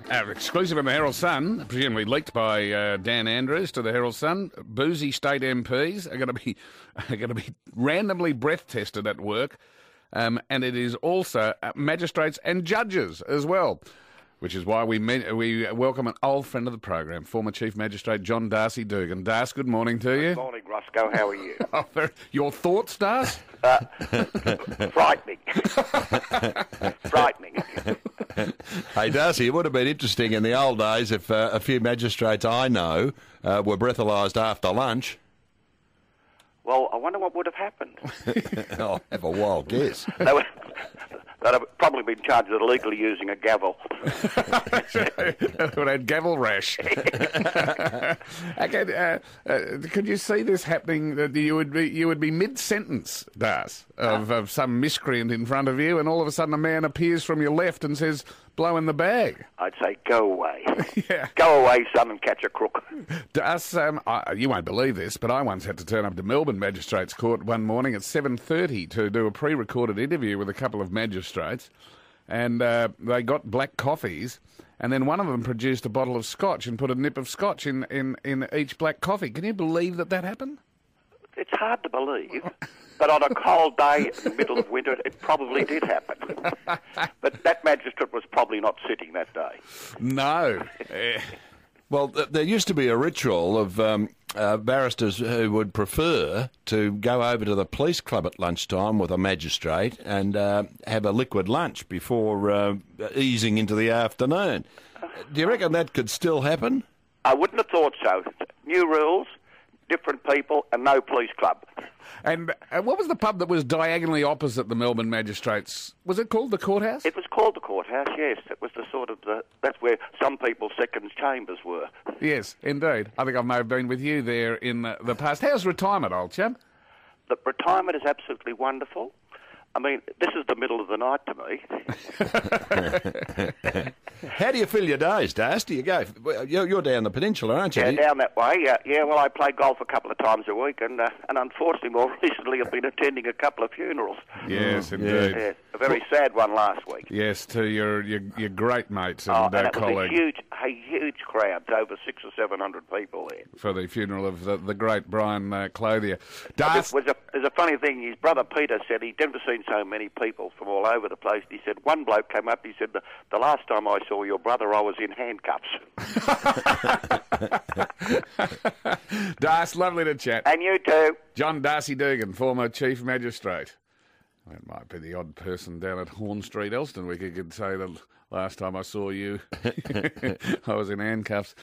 Exclusive in the Herald Sun, presumably leaked by Dan Andrews to the Herald Sun. Boozy state MPs are going to be randomly breath tested at work, and it is also magistrates and judges as well. Which is why we welcome an old friend of the program, former Chief Magistrate John Darcy Dugan. Darcy, good morning to you. Good morning, Roscoe. How are you? Your thoughts, Darcy? Frightening. Frightening. Hey, Darcy, it would have been interesting in the old days if a few magistrates I know were breathalyzed after lunch. Well, I wonder what would have happened. I'll have a wild guess. They'd have probably been charged with illegally using a gavel. Would have had gavel rash. Could you see this happening? That you would be mid-sentence, Das, of some miscreant in front of you, and all of a sudden a man appears from your left and says, "Blow in the bag." I'd say, go away. Yeah. Go away, son, and catch a crook. Das, you won't believe this, but I once had to turn up to Melbourne Magistrates Court one morning at 7:30 to do a pre-recorded interview with a couple of magistrates, and they got black coffees, and then one of them produced a bottle of scotch and put a nip of scotch in each black coffee. Can you believe that happened? It's hard to believe, but on a cold day in the middle of winter, it probably did happen. But that magistrate was probably not sitting that day. No. Well, there used to be a ritual of barristers who would prefer to go over to the police club at lunchtime with a magistrate and have a liquid lunch before easing into the afternoon. Do you reckon that could still happen? I wouldn't have thought so. New rules, different people, and no police club. And what was the pub that was diagonally opposite the Melbourne Magistrates? Was it called the Courthouse? It was called the Courthouse, yes. It was that's where some people's second chambers were. Yes, indeed. I think I may have been with you there in the past. How's retirement, old chap? The retirement is absolutely wonderful. I mean, this is the middle of the night to me. How do you fill your days, Das? Do you go? You're down the peninsula, aren't you? Yeah, down that way. Yeah, well, I play golf a couple of times a week, and unfortunately, more recently, I've been attending a couple of funerals. Yes, indeed. Yeah, a very sad one last week. Yes, to your great mates and and it colleagues. Was a huge crowd, over 600 or 700 people there. For the funeral of the great Brian Clothier. Das, There's a funny thing. His brother Peter said he'd never seen so many people from all over the place. He said one bloke came up. He said the last time I saw your brother, I was in handcuffs. Das, lovely to chat. And you too. John Darcy Dugan, former Chief Magistrate. That might be the odd person down at Horn Street, Elston. We could say the last time I saw you, I was in handcuffs.